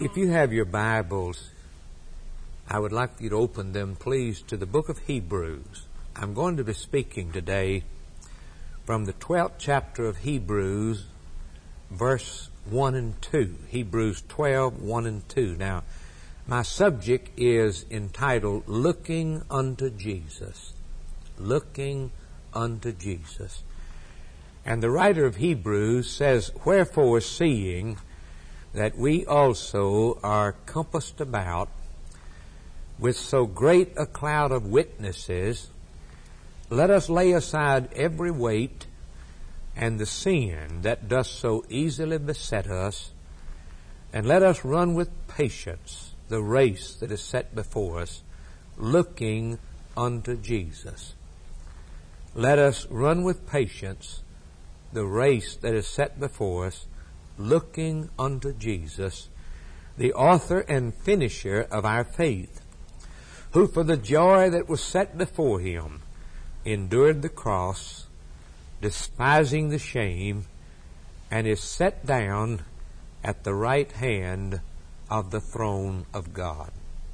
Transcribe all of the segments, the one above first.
If you have your Bibles, I would like you to open them, please, to the book of Hebrews. I'm going to be speaking today from the 12th chapter of Hebrews, verse 1 and 2. Hebrews 12, 1 and 2. Now, my subject is entitled, Looking Unto Jesus. Looking unto Jesus. And the writer of Hebrews says, Wherefore, seeing that we also are compassed about with so great a cloud of witnesses, let us lay aside every weight and the sin that doth so easily beset us, and let us run with patience the race that is set before us, looking unto Jesus. Let us run with patience the race that is set before us, looking unto Jesus, the author and finisher of our faith, who for the joy that was set before him endured the cross, despising the shame, and is set down at the right hand of the throne of God.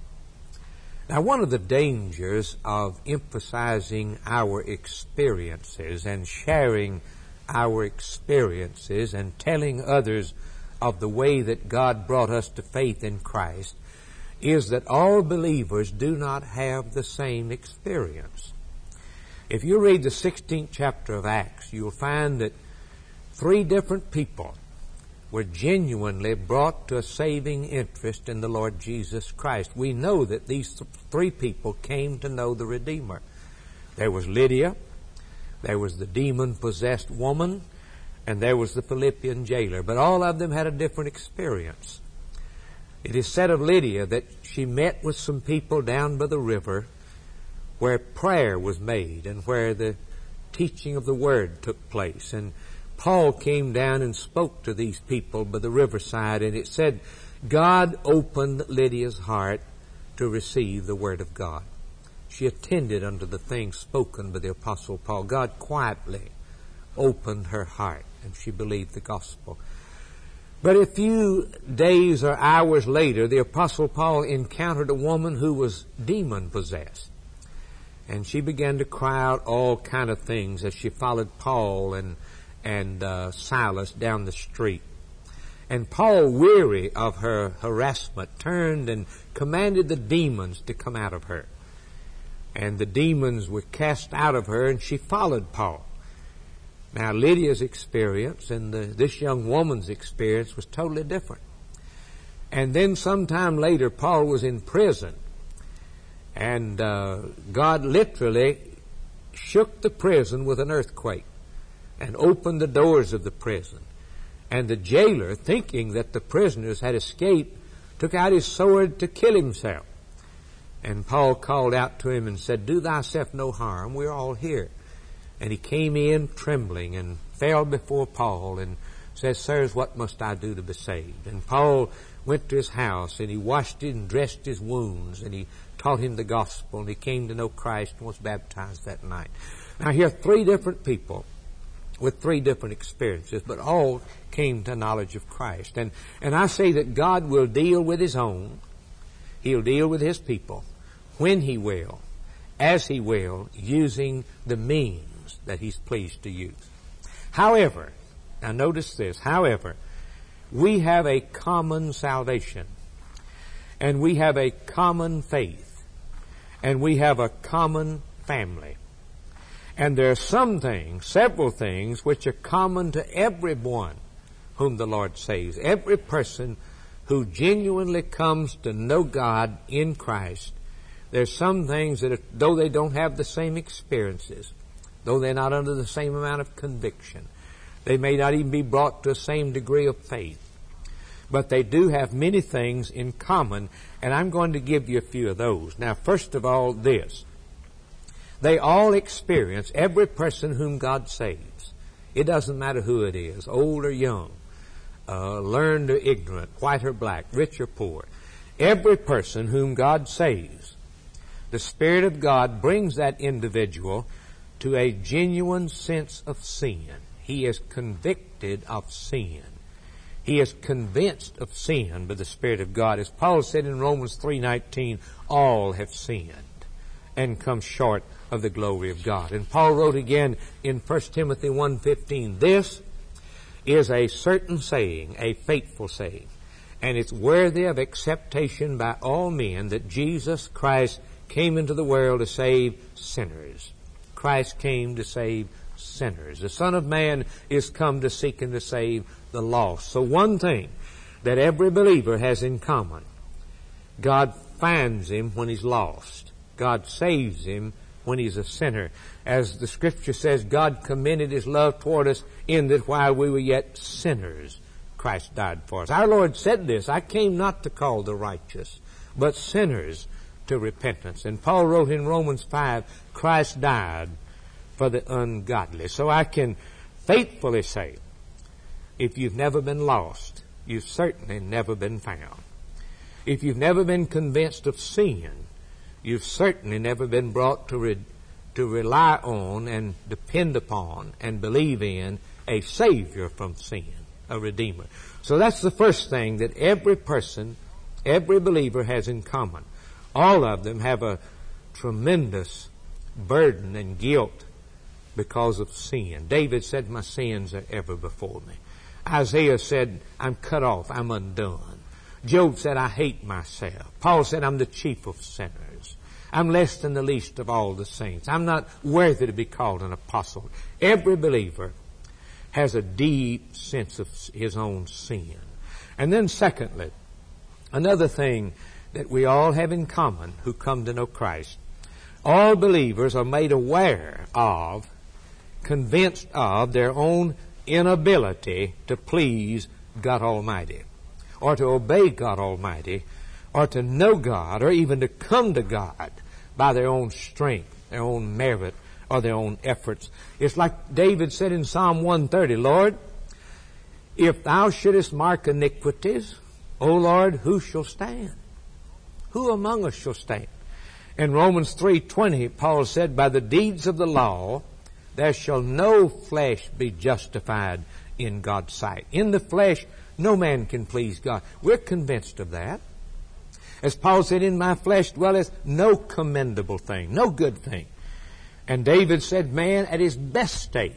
Now, one of the dangers of emphasizing our experiences and sharing our experiences and telling others of the way that God brought us to faith in Christ is that all believers do not have the same experience. If you read the 16th chapter of Acts, you'll find that 3 different people were genuinely brought to a saving interest in the Lord Jesus Christ. We know that these 3 people came to know the Redeemer. There was Lydia, there was the demon-possessed woman, and there was the Philippian jailer. But all of them had a different experience. It is said of Lydia that she met with some people down by the river where prayer was made and where the teaching of the Word took place. And Paul came down and spoke to these people by the riverside, and it said God opened Lydia's heart to receive the Word of God. She attended unto the things spoken by the Apostle Paul. God quietly opened her heart, and she believed the gospel. But a few days or hours later, the Apostle Paul encountered a woman who was demon-possessed. And she began to cry out all kind of things as she followed Paul and Silas down the street. And Paul, weary of her harassment, turned and commanded the demons to come out of her. And the demons were cast out of her, and she followed Paul. Now, Lydia's experience and this young woman's experience was totally different. And then sometime later, Paul was in prison. And God literally shook the prison with an earthquake and opened the doors of the prison. And the jailer, thinking that the prisoners had escaped, took out his sword to kill himself. And Paul called out to him and said, Do thyself no harm, we're all here. And he came in trembling and fell before Paul and said, Sirs, what must I do to be saved? And Paul went to his house, and he washed it and dressed his wounds, and he taught him the gospel, and he came to know Christ and was baptized that night. Now here are 3 different people with 3 different experiences, but all came to knowledge of Christ. And I say that God will deal with His own. He'll deal with His people when He will, as He will, using the means that He's pleased to use. However, now notice this, however, we have a common salvation, and we have a common faith, and we have a common family. And there are some things, several things, which are common to everyone whom the Lord saves. Every person who genuinely comes to know God in Christ, there's some things that, though they don't have the same experiences, though they're not under the same amount of conviction, they may not even be brought to the same degree of faith, but they do have many things in common, and I'm going to give you a few of those. Now, first of all, this. They all experience, every person whom God saves. It doesn't matter who it is, old or young, learned or ignorant, white or black, rich or poor. Every person whom God saves, the Spirit of God brings that individual to a genuine sense of sin. He is convicted of sin. He is convinced of sin by the Spirit of God. As Paul said in Romans 3:19, all have sinned and come short of the glory of God. And Paul wrote again in 1 Timothy 1:15, this is a certain saying, a faithful saying, and it's worthy of acceptation by all men that Jesus Christ came into the world to save sinners. Christ came to save sinners. The Son of Man is come to seek and to save the lost. So one thing that every believer has in common, God finds him when he's lost. God saves him when he's a sinner. As the Scripture says, God commended His love toward us in that while we were yet sinners, Christ died for us. Our Lord said this, I came not to call the righteous, but sinners to repentance. And Paul wrote in Romans 5, Christ died for the ungodly. So I can faithfully say, if you've never been lost, you've certainly never been found. If you've never been convinced of sin, you've certainly never been brought to rely on and depend upon and believe in a Savior from sin, a Redeemer. So that's the first thing that every person, every believer has in common. All of them have a tremendous burden and guilt because of sin. David said, my sins are ever before me. Isaiah said, I'm cut off, I'm undone. Job said, I hate myself. Paul said, I'm the chief of sinners. I'm less than the least of all the saints. I'm not worthy to be called an apostle. Every believer has a deep sense of his own sin. And then secondly, another thing that we all have in common who come to know Christ, all believers are made aware of, convinced of their own inability to please God Almighty, or to obey God Almighty, or to know God, or even to come to God by their own strength, their own merit, or their own efforts. It's like David said in Psalm 130, Lord, if thou shouldest mark iniquities, O Lord, who shall stand? Who among us shall stand? In Romans 3:20, Paul said, by the deeds of the law, there shall no flesh be justified in God's sight. In the flesh, no man can please God. We're convinced of that. As Paul said, in my flesh dwelleth no commendable thing, no good thing. And David said, man at his best state,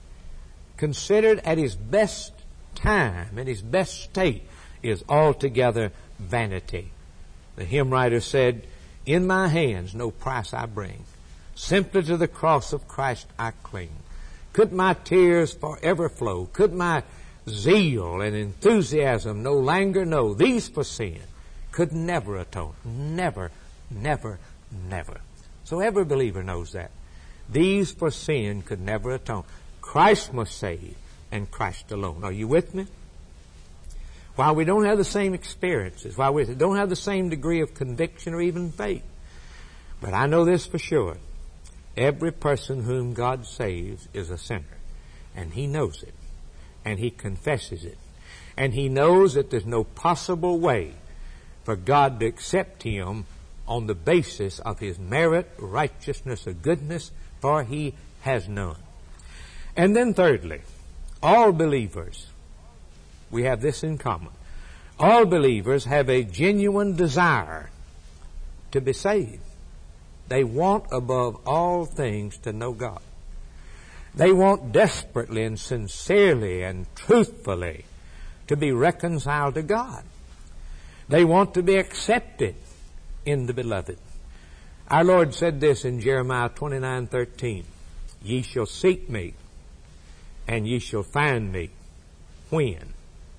considered at his best time, at his best state, is altogether vanity. The hymn writer said, in my hands no price I bring. Simply to the cross of Christ I cling. Could my tears forever flow? Could my zeal and enthusiasm no longer know these for sin? Could never atone. Never, never, never. So every believer knows that. These for sin could never atone. Christ must save, and Christ alone. Are you with me? While we don't have the same experiences, while we don't have the same degree of conviction or even faith, but I know this for sure. Every person whom God saves is a sinner. And he knows it. And he confesses it. And he knows that there's no possible way for God to accept him on the basis of his merit, righteousness, or goodness, for he has none. And then thirdly, all believers, we have this in common. All believers have a genuine desire to be saved. They want above all things to know God. They want desperately and sincerely and truthfully to be reconciled to God. They want to be accepted in the Beloved. Our Lord said this in Jeremiah 29:13, ye shall seek me, and ye shall find me. When?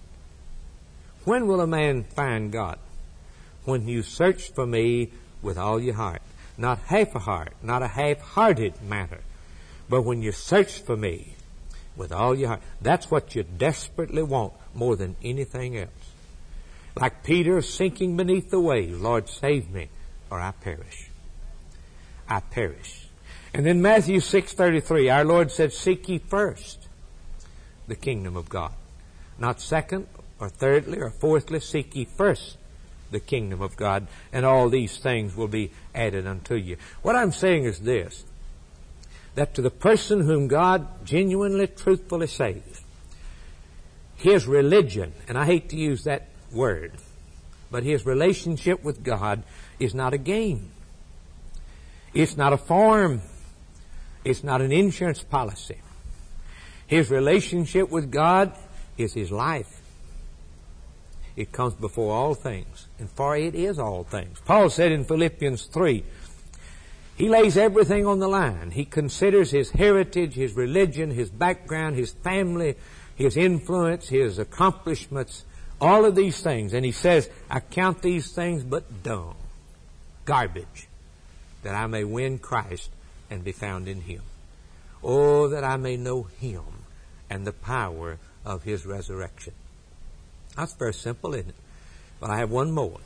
When will a man find God? When you search for me with all your heart. Not half a heart, not a half-hearted matter, but when you search for me with all your heart. That's what you desperately want more than anything else. Like Peter sinking beneath the waves, Lord, save me, or I perish. I perish. And in Matthew 6:33, our Lord said, seek ye first the kingdom of God. Not second, or thirdly, or fourthly, seek ye first the kingdom of God, and all these things will be added unto you. What I'm saying is this, that to the person whom God genuinely, truthfully saves, his religion, and I hate to use that word, but his relationship with God is not a game. It's not a form. It's not an insurance policy. His relationship with God is his life. It comes before all things, and for it is all things. Paul said in Philippians 3, he lays everything on the line. He considers his heritage, his religion, his background, his family, his influence, his accomplishments, all of these things. And he says, I count these things but dung, garbage, that I may win Christ and be found in him. Oh, that I may know him and the power of his resurrection. That's very simple, isn't it? But I have one more.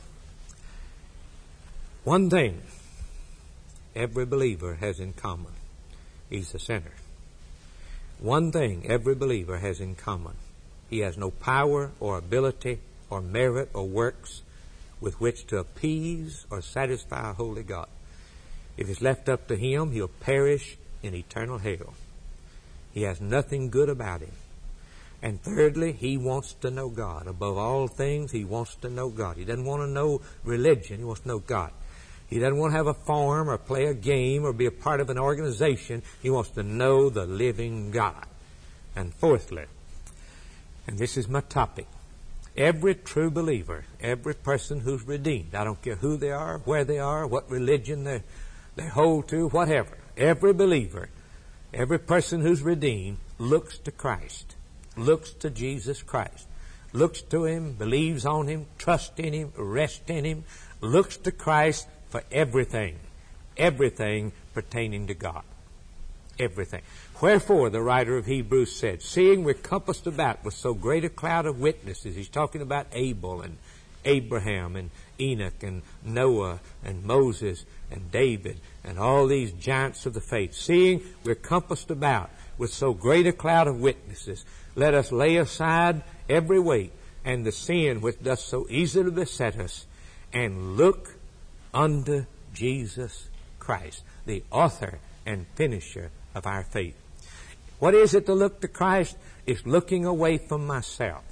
One thing every believer has in common. He's a sinner. One thing every believer has in common. He has no power or ability or merit or works with which to appease or satisfy a holy God. If it's left up to him, he'll perish in eternal hell. He has nothing good about him. And thirdly, he wants to know God. Above all things, he wants to know God. He doesn't want to know religion. He wants to know God. He doesn't want to have a farm or play a game or be a part of an organization. He wants to know the living God. And fourthly, and this is my topic, every true believer, every person who's redeemed, I don't care who they are, where they are, what religion they hold to, whatever, every believer, every person who's redeemed looks to Christ, looks to Jesus Christ, looks to him, believes on him, trusts in him, rests in him, looks to Christ for everything, everything pertaining to God. Everything. Wherefore, the writer of Hebrews said, seeing we're compassed about with so great a cloud of witnesses, he's talking about Abel and Abraham and Enoch and Noah and Moses and David and all these giants of the faith. Seeing we're compassed about with so great a cloud of witnesses, let us lay aside every weight and the sin which doth so easily beset us, and look unto Jesus Christ, the author and finisher of our faith. What is it to look to Christ? It's looking away from myself.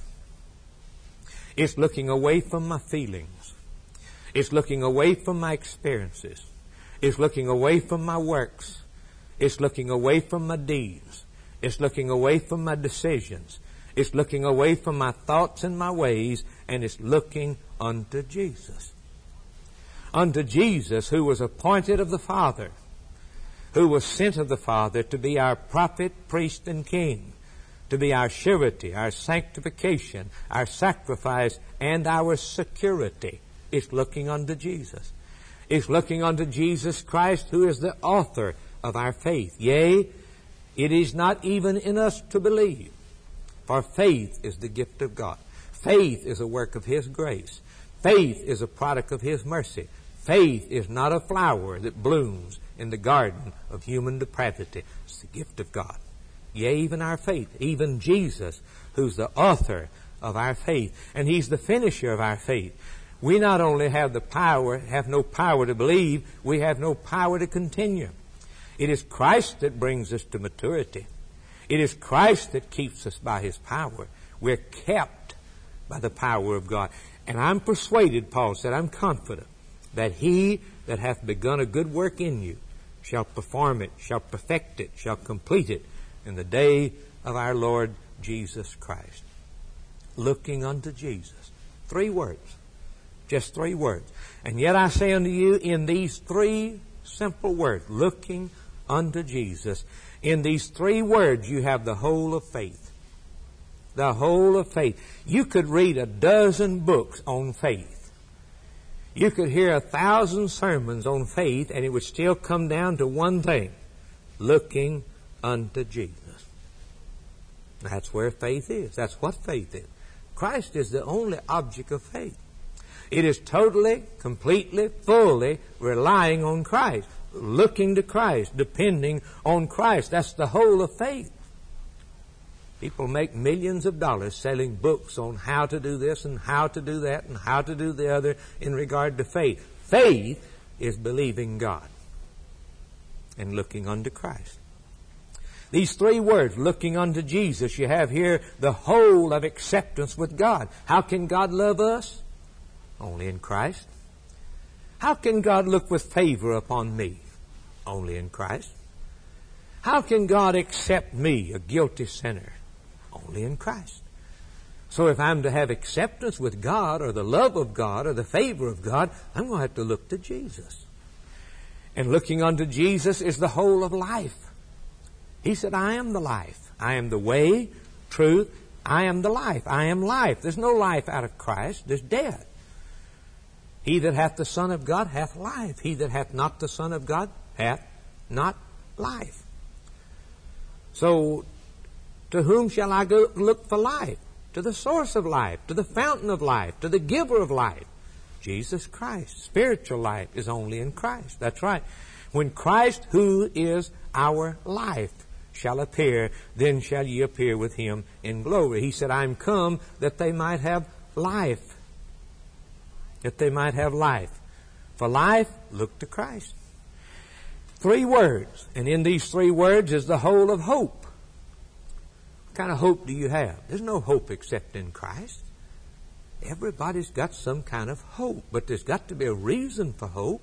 It's looking away from my feelings. It's looking away from my experiences. It's looking away from my works. It's looking away from my deeds. It's looking away from my decisions. It's looking away from my thoughts and my ways, and it's looking unto Jesus. Unto Jesus, who was appointed of the Father, who was sent of the Father to be our prophet, priest, and king, to be our surety, our sanctification, our sacrifice, and our security. It's looking unto Jesus. It's looking unto Jesus Christ, who is the author of our faith. Yea, it is not even in us to believe, for faith is the gift of God. Faith is a work of his grace. Faith is a product of his mercy. Faith is not a flower that blooms in the garden of human depravity. It's the gift of God. Yea, even our faith, even Jesus, who's the author of our faith, and he's the finisher of our faith. We not only have no power to believe, we have no power to continue. It is Christ that brings us to maturity. It is Christ that keeps us by his power. We're kept by the power of God. And I'm persuaded, Paul said, I'm confident that he that hath begun a good work in you shall perform it, shall perfect it, shall complete it in the day of our Lord Jesus Christ. Looking unto Jesus. 3 words. Just 3 words. And yet I say unto you, in these 3 simple words, looking unto Jesus, in these 3 words you have the whole of faith. The whole of faith. You could read a dozen books on faith. You could hear 1,000 sermons on faith, and it would still come down to one thing: looking unto Jesus. That's where faith is. That's what faith is. Christ is the only object of faith. It is totally, completely, fully relying on Christ, looking to Christ, depending on Christ. That's the whole of faith. People make millions of dollars selling books on how to do this and how to do that and how to do the other in regard to faith. Faith is believing God and looking unto Christ. These three words, looking unto Jesus, you have here the whole of acceptance with God. How can God love us? Only in Christ. How can God look with favor upon me? Only in Christ. How can God accept me, a guilty sinner? Only in Christ. So if I'm to have acceptance with God, or the love of God, or the favor of God, I'm going to have to look to Jesus. And looking unto Jesus is the whole of life. He said, I am the life. I am the way, truth. I am the life. I am life. There's no life out of Christ. There's death. He that hath the Son of God hath life. He that hath not the Son of God hath not life. So, to whom shall I go look for life? To the source of life, to the fountain of life, to the giver of life. Jesus Christ. Spiritual life is only in Christ. That's right. When Christ, who is our life, shall appear, then shall ye appear with him in glory. He said, I am come that they might have life. That they might have life. For life, look to Christ. 3 words. And in these 3 words is the whole of hope. What kind of hope do you have? There's no hope except in Christ. Everybody's got some kind of hope, but there's got to be a reason for hope.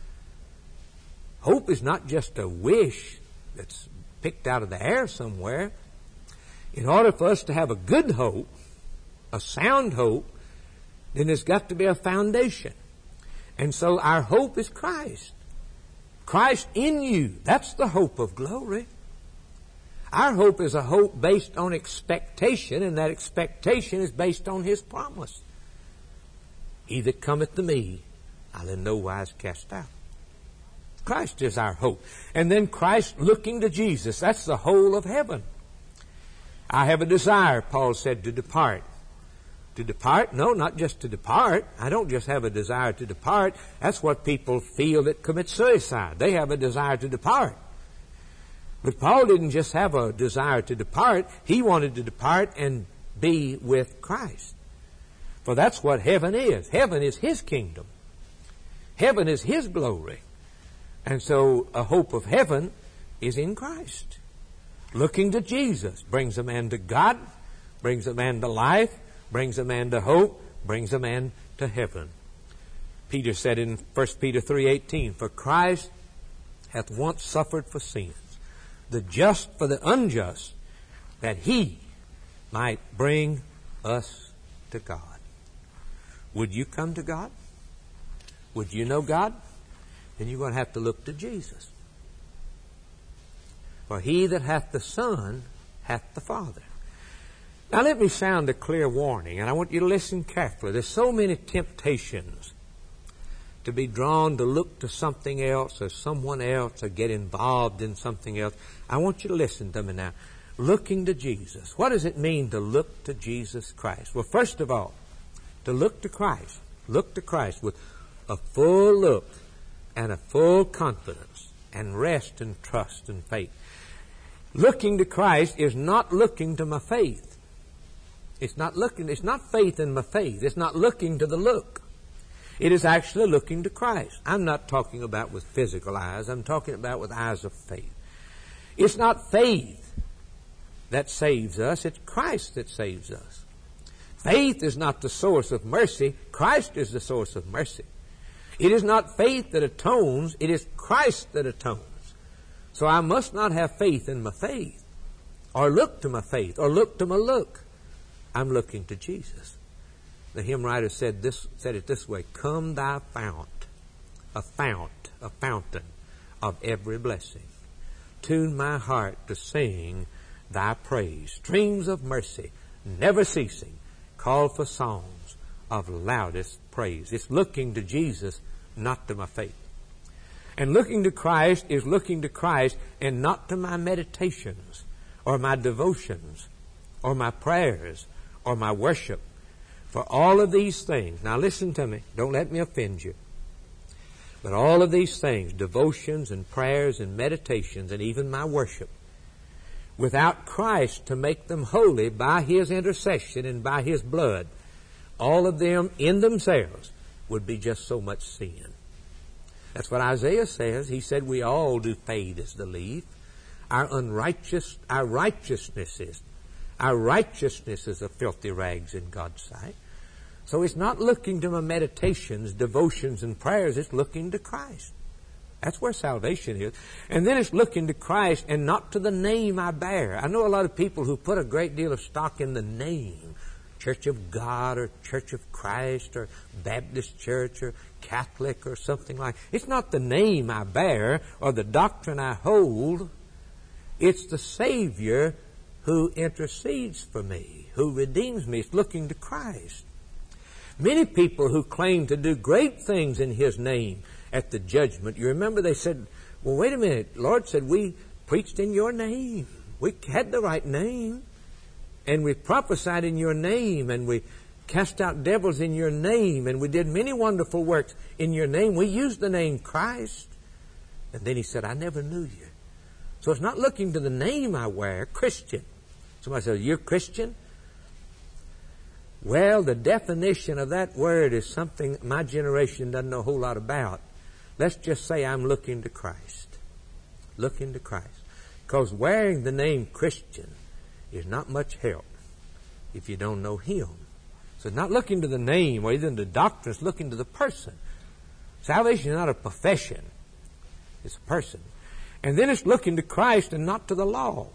Hope is not just a wish that's picked out of the air somewhere. In order for us to have a good hope, a sound hope, then there's got to be a foundation. And so our hope is Christ. Christ in you. That's the hope of glory. Our hope is a hope based on expectation, and that expectation is based on His promise. He that cometh to me, I'll in no wise cast out. Christ is our hope. And then Christ looking to Jesus. That's the whole of heaven. I have a desire, Paul said, to depart. To depart? No, not just to depart. I don't just have a desire to depart. That's what people feel that commit suicide. They have a desire to depart. But Paul didn't just have a desire to depart. He wanted to depart and be with Christ. For that's what heaven is. Heaven is His kingdom. Heaven is His glory. And so a hope of heaven is in Christ. Looking to Jesus brings a man to God, brings a man to life, brings a man to hope, brings a man to heaven. Peter said in 1 Peter 3:18, For Christ hath once suffered for sins, the just for the unjust, that He might bring us to God. Would you come to God? Would you know God? Then you're going to have to look to Jesus. For he that hath the Son hath the Father. Now let me sound a clear warning, and I want you to listen carefully. There's so many temptations to be drawn to look to something else or someone else or get involved in something else. I want you to listen to me now. Looking to Jesus. What does it mean to look to Jesus Christ? Well, first of all, to look to Christ. Look to Christ with a full look and a full confidence and rest and trust and faith. Looking to Christ is not looking to my faith. It's not faith in my faith. It's not looking to the look. It is actually looking to Christ. I'm not talking about with physical eyes. I'm talking about with eyes of faith. It's not faith that saves us. It's Christ that saves us. Faith is not the source of mercy. Christ is the source of mercy. It is not faith that atones. It is Christ that atones. So I must not have faith in my faith, or look to my faith, or look to my look. I'm looking to Jesus. The hymn writer said it this way: Come thy fount, a fountain of every blessing. Tune my heart to sing thy praise. Streams of mercy, never ceasing, call for songs of loudest praise. It's looking to Jesus, not to my faith. And looking to Christ is looking to Christ and not to my meditations or my devotions or my prayers or my worship. For all of these things, now listen to me, don't let me offend you. But all of these things, devotions and prayers and meditations and even my worship, without Christ to make them holy by His intercession and by His blood, all of them in themselves would be just so much sin. That's what Isaiah says. He said we all do fade as the leaf. our righteousness is. Our righteousness is a filthy rags in God's sight. So it's not looking to my meditations, devotions, and prayers. It's looking to Christ. That's where salvation is. And then it's looking to Christ and not to the name I bear. I know a lot of people who put a great deal of stock in the name. Church of God or Church of Christ or Baptist Church or Catholic or something like that. It's not the name I bear or the doctrine I hold. It's the Savior who intercedes for me, who redeems me. It's looking to Christ. Many people who claim to do great things in His name at the judgment, you remember they said, well, wait a minute, the Lord said we preached in your name. We had the right name. And we prophesied in your name, and we cast out devils in your name, and we did many wonderful works in your name. We used the name Christ. And then He said, I never knew you. So it's not looking to the name I wear, Christian. Somebody says, you're Christian? Well, the definition of that word is something my generation doesn't know a whole lot about. Let's just say I'm looking to Christ. Looking to Christ. Because wearing the name Christian is not much help if you don't know Him. So it's not looking to the name or even the doctrine, it's looking to the person. Salvation is not a profession. It's a person. And then it's looking to Christ and not to the law.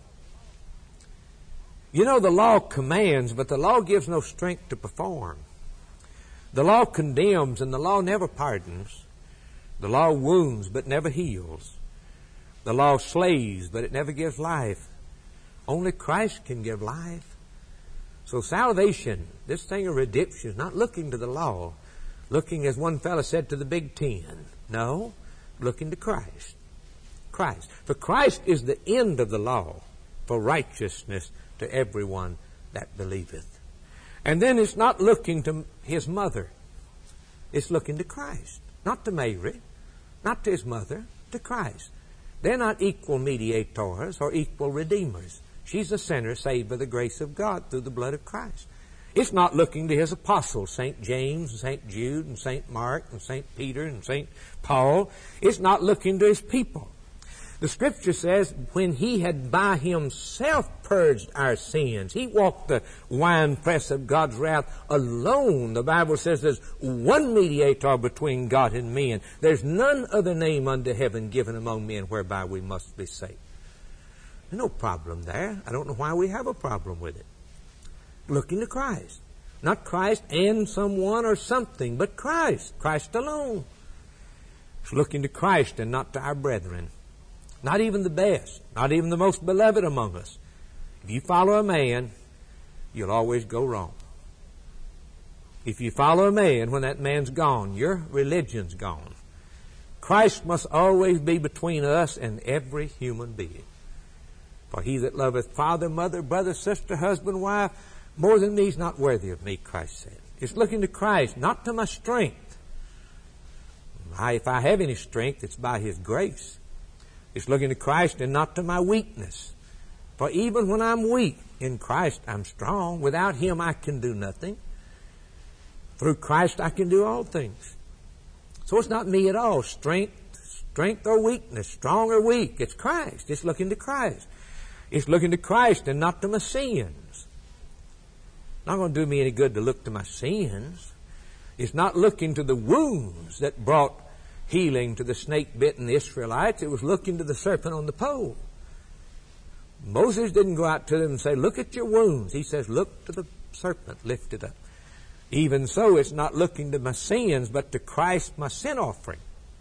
You know, the law commands, but the law gives no strength to perform. The law condemns, and the law never pardons. The law wounds, but never heals. The law slays, but it never gives life. Only Christ can give life. So salvation, this thing of redemption, is not looking to the law. Looking, as one fellow said, to the Big Ten. No, looking to Christ. Christ. For Christ is the end of the law for righteousness to everyone that believeth. And then it's not looking to His mother. It's looking to Christ. Not to Mary, not to His mother, to Christ. They're not equal mediators or equal redeemers. She's a sinner saved by the grace of God through the blood of Christ. It's not looking to His apostles, St. James and St. Jude and St. Mark and St. Peter and St. Paul. It's not looking to His people. The Scripture says, when He had by Himself purged our sins, He walked the winepress of God's wrath alone. The Bible says there's one mediator between God and men. There's none other name under heaven given among men whereby we must be saved. There's no problem there. I don't know why we have a problem with it. Looking to Christ. Not Christ and someone or something, but Christ. Christ alone. It's looking to Christ and not to our brethren. Not even the best, not even the most beloved among us. If you follow a man, you'll always go wrong. If you follow a man, when that man's gone, your religion's gone. Christ must always be between us and every human being. For he that loveth father, mother, brother, sister, husband, wife, more than me is not worthy of me, Christ said. It's looking to Christ, not to my strength. If I have any strength, it's by His grace. It's looking to Christ and not to my weakness. For even when I'm weak, in Christ I'm strong. Without Him I can do nothing. Through Christ I can do all things. So it's not me at all. Strength or weakness, strong or weak. It's Christ. It's looking to Christ. It's looking to Christ and not to my sins. Not going to do me any good to look to my sins. It's not looking to the wounds that brought healing to the snake-bitten Israelites. It was looking to the serpent on the pole. Moses didn't go out to them and say, look at your wounds. He says, look to the serpent lifted up. Even so, it's not looking to my sins, but to Christ, my sin offering.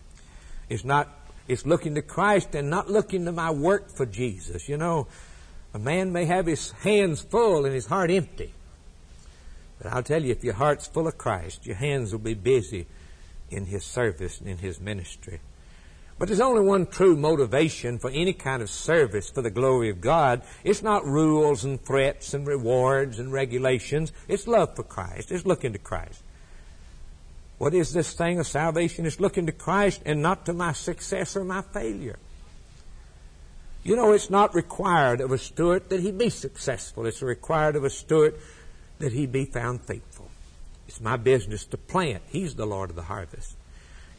It's looking to Christ and not looking to my work for Jesus. You know, a man may have his hands full and his heart empty. But I'll tell you, if your heart's full of Christ, your hands will be busy in His service and in His ministry. But there's only one true motivation for any kind of service for the glory of God. It's not rules and threats and rewards and regulations. It's love for Christ. It's looking to Christ. What is this thing of salvation? It's looking to Christ and not to my success or my failure. You know, it's not required of a steward that he be successful. It's required of a steward that he be found faithful. It's my business to plant. He's the Lord of the harvest.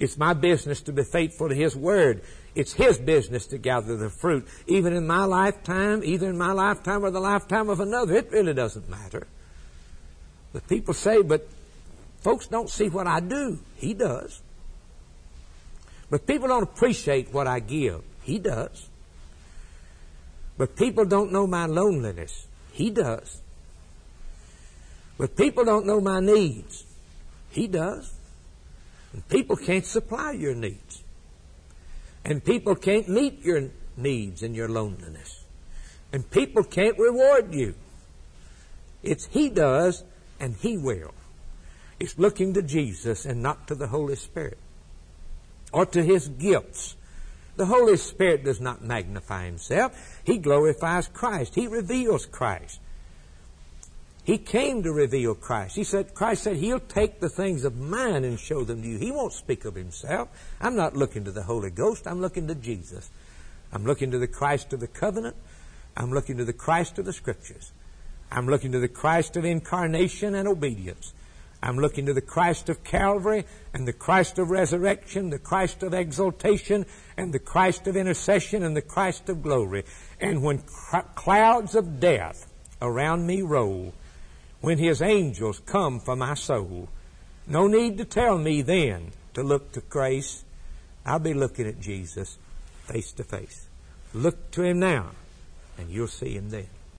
It's my business to be faithful to His Word. It's His business to gather the fruit. Even in my lifetime, either in my lifetime or the lifetime of another, it really doesn't matter. But people say, but folks don't see what I do. He does. But people don't appreciate what I give. He does. But people don't know my loneliness. He does. But people don't know my needs. He does. And people can't supply your needs. And people can't meet your needs and your loneliness. And people can't reward you. It's He does, and He will. It's looking to Jesus and not to the Holy Spirit or to His gifts. The Holy Spirit does not magnify Himself. He glorifies Christ. He reveals Christ. He came to reveal Christ. Christ said He'll take the things of mine and show them to you. He won't speak of Himself. I'm not looking to the Holy Ghost. I'm looking to Jesus. I'm looking to the Christ of the covenant. I'm looking to the Christ of the Scriptures. I'm looking to the Christ of incarnation and obedience. I'm looking to the Christ of Calvary and the Christ of resurrection, the Christ of exaltation and the Christ of intercession and the Christ of glory. And when clouds of death around me roll, when His angels come for my soul, no need to tell me then to look to grace. I'll be looking at Jesus face to face. Look to Him now, and you'll see Him then.